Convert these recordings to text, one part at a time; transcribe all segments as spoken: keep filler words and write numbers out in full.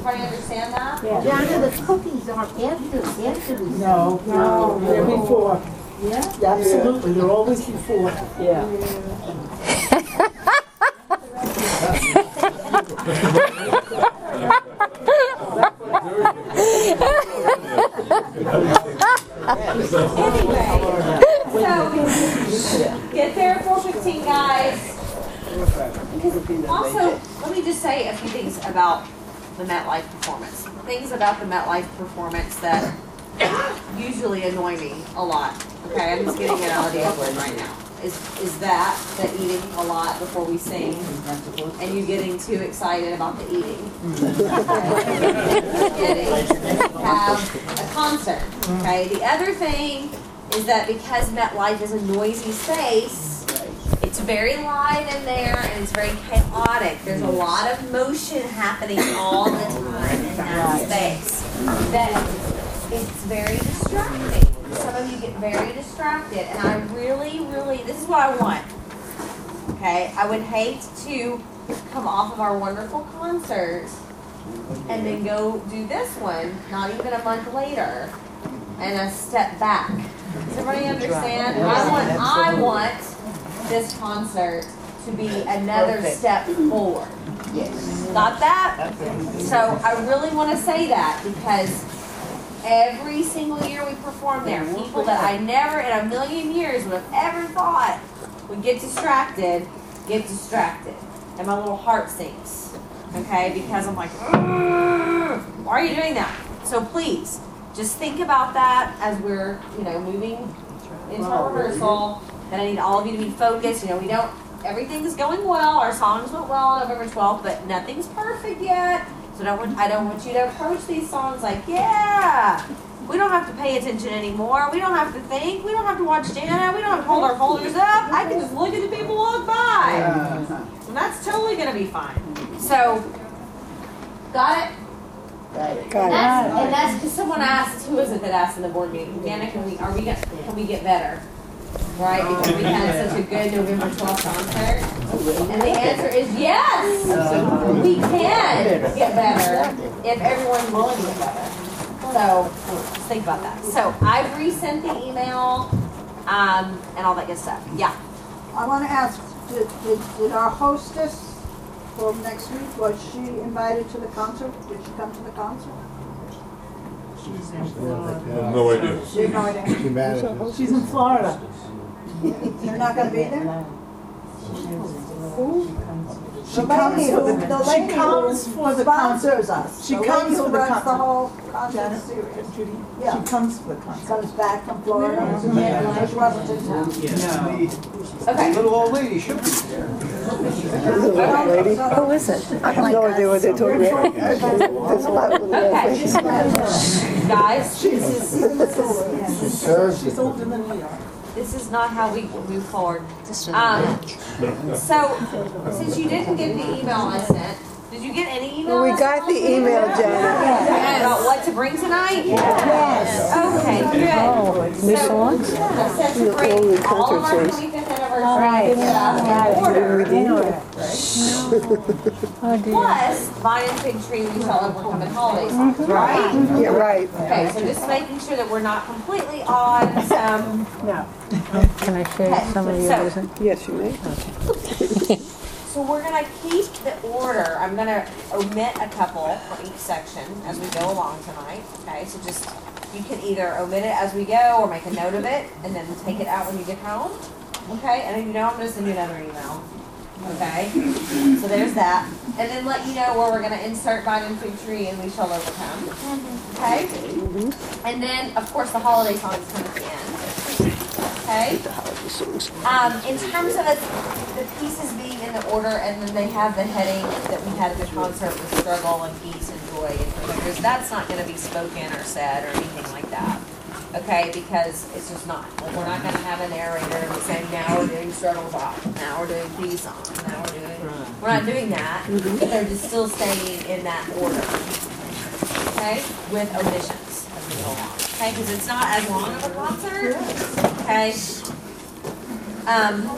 everybody understand that? Yeah. Jana, the cookies aren't after, after the No, no, they're before. Yeah? Yeah, absolutely, they're always before. Yeah. Anyway, so get there at four fifteen, guys. Because also, let me just say a few things about the MetLife performance. Things about the MetLife performance that usually annoy me a lot. Okay, I'm just getting it out of the outward right now. Is is that the eating a lot before we sing, and you getting too excited about the eating? Getting have a concert. Okay. The other thing is that because MetLife is a noisy space, it's very live in there and it's very chaotic. There's a lot of motion happening all the time in that space. That it's very distracting. Some of you get very distracted, and I really, really, this is what I want. Okay, I would hate to come off of our wonderful concert and then go do this one, not even a month later, and a step back. Does everybody understand? I want, I want this concert to be another step forward. Yes. Got that? So I really want to say that because every single year we perform there, people that I never in a million years would have ever thought would get distracted, get distracted. And my little heart sinks. Okay? Because I'm like, why are you doing that? So please, just think about that as we're, you know, moving into our rehearsal. And I need all of you to be focused. You know, we don't, everything's going well. Our songs went well on November twelfth, but nothing's perfect yet. So don't want, I don't want you to approach these songs like, yeah, we don't have to pay attention anymore. We don't have to think. We don't have to watch Jana. We don't have to hold our folders up. I can just look at the people walk by. And that's totally going to be fine. So, got it? Right. And that's, and that's because someone asked, who is it that asked in the board meeting? Jana, can we, are we get, can we get better? Right? Because we had such a good November twelfth concert. And the answer is yes! We can get better if everyone's willing to get better. So, just think about that. So, I've resent the email um, and all that good stuff. Yeah. I want to ask, did, did, did our hostess for next week, was she invited to the concert? Did she come to the concert? No idea. She no idea. She's in Florida. You're not going to be there? She The comes lady for who, the, the she lady comes who for the concert. sponsors us. She the comes lady who for the runs concert. the whole concert Janet, series. Judy, Yeah. she comes for the She concert. comes back from Florida. Yeah. She wasn't in town. Okay. Little old lady should be there. Lady? Who is it? I have no idea what they're talking about. There's a lot of little Okay. faces. Guys, this is, She's older than we are. this is not how we move forward. Um, so, since you didn't get the email I sent, did you get any email? We got the email, Jana. About what to bring tonight? Yes. Okay, good. New So, songs? I sent to bring Only all of our concert twenty-fifth anniversary stuff in order. Oh, dear. Plus, Vine and Fig Tree, we tell them we're coming holiday songs, right? Yeah, right. Okay, so just making sure that we're not completely on some. No. Can I share some of So- yours? Yes, you may. So we're gonna keep the order. I'm gonna omit a couple for each section as we go along tonight. Okay, so just, you can either omit it as we go or make a note of it and then take it out when you get home. Okay, and then you know I'm gonna send you another email. Okay, so there's that. And then let you know where we're gonna insert Vine and Fig Tree and We Shall Overcome. Okay? And then, of course, the holiday songs come at the end. Okay? Um, in terms of it, the pieces being in the order, and then they have the heading that we had at the concert with struggle and peace and joy and perseverance, that's not going to be spoken or said or anything like that. Okay? Because it's just not. Like, we're not going to have a narrator saying, now we're doing struggle song, now we're doing peace song, now we're doing. We're not doing that. But they're just still staying in that order. Okay? With omissions as we go along. Okay? Because it's not as long of a concert. Okay? Um,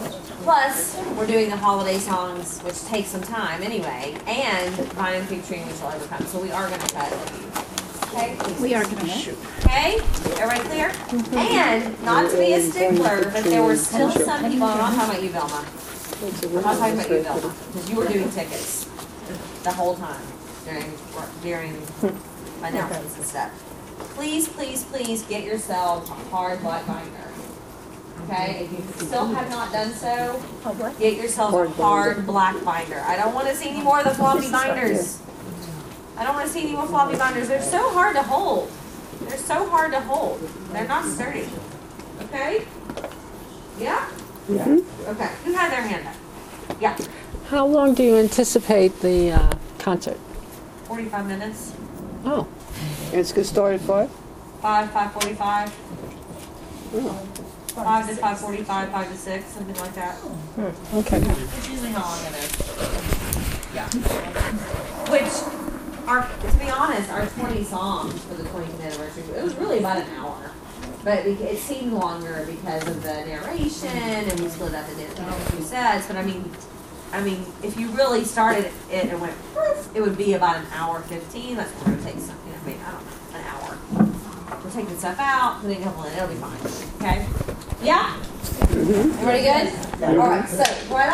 Plus, we're doing the holiday songs, which takes some time anyway, and Vine and Fig Tree and We Shall Overcome. So we are gonna cut. Okay? We are gonna shoot. Okay? Everybody clear? And, not to be a stickler, but there were still some people, I'm not talking about you, Velma. I'm not talking about you, Velma, because you were doing tickets the whole time during, during announcements and stuff. Please, please, please get yourself a hard black binder. Okay? If you still have not done so, get yourself a hard black binder. I don't want to see any more of the floppy binders. I don't want to see any more floppy binders. They're so hard to hold. They're so hard to hold. They're not sturdy. Okay? Yeah? Yeah. Okay. Who had their hand up? Yeah. How long do you anticipate the uh, concert? forty-five minutes. Oh, And it's gonna start at five? five, five forty-five. Oh. five to five forty-five, five to six, something like that. okay. That's usually how long it is. Yeah. Which, our, to be honest, our twenty songs for the twentieth anniversary, it was really about an hour. But it it seemed longer because of the narration, and we split up into you know, two sets. But I mean, I mean, if you really started it and went, poof, it would be about an hour fifteen. That's what we're gonna take some, you know, I mean, I don't know, an hour. We're taking stuff out, putting a couple in. It'll be fine. Okay? Yeah. Everybody good? All right. So right